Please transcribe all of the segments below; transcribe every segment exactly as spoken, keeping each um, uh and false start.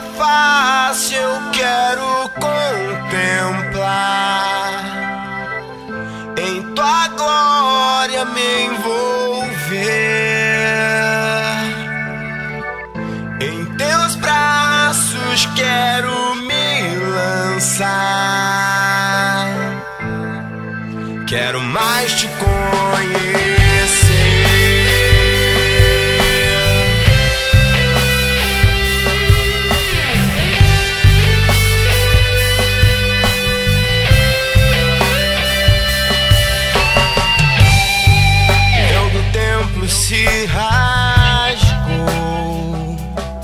face eu quero contemplar, em tua glória me envolver, em teus braços quero me lançar, quero mais te conhecer. Se rasgou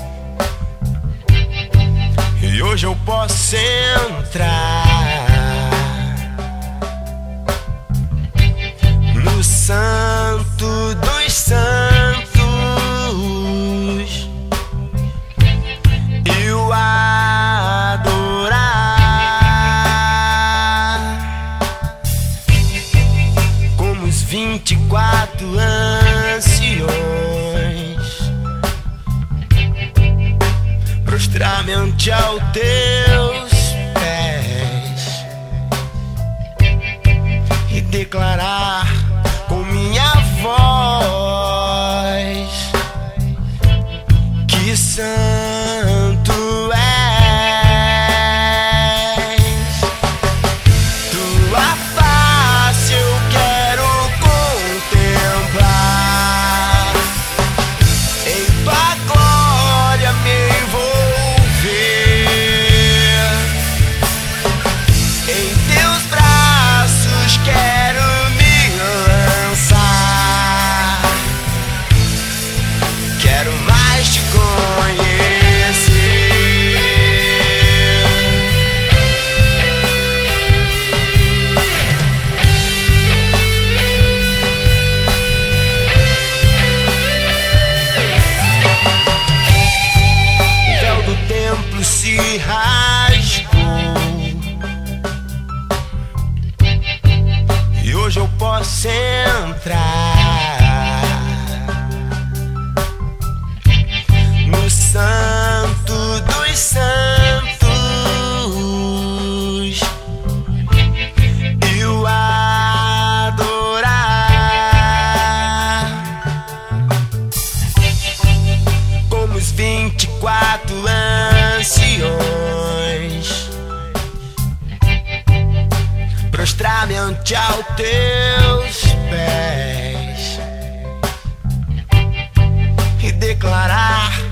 e hoje eu posso entrar no Santo dos Santos e o adorar como os vinte e quatro anos. Prostrar-me ante aos teus pés e declarar com minha voz que santo és. Tua face eu quero contemplar, em tua glória me envolver, em teus braços quero me lançar, quero mais te conhecer. O véu do templo se rasgou e hoje eu posso entrar no Santo dos Santos e o adorar como os vinte e quatro anciões. Prostrar-me ante aos teus pés e declarar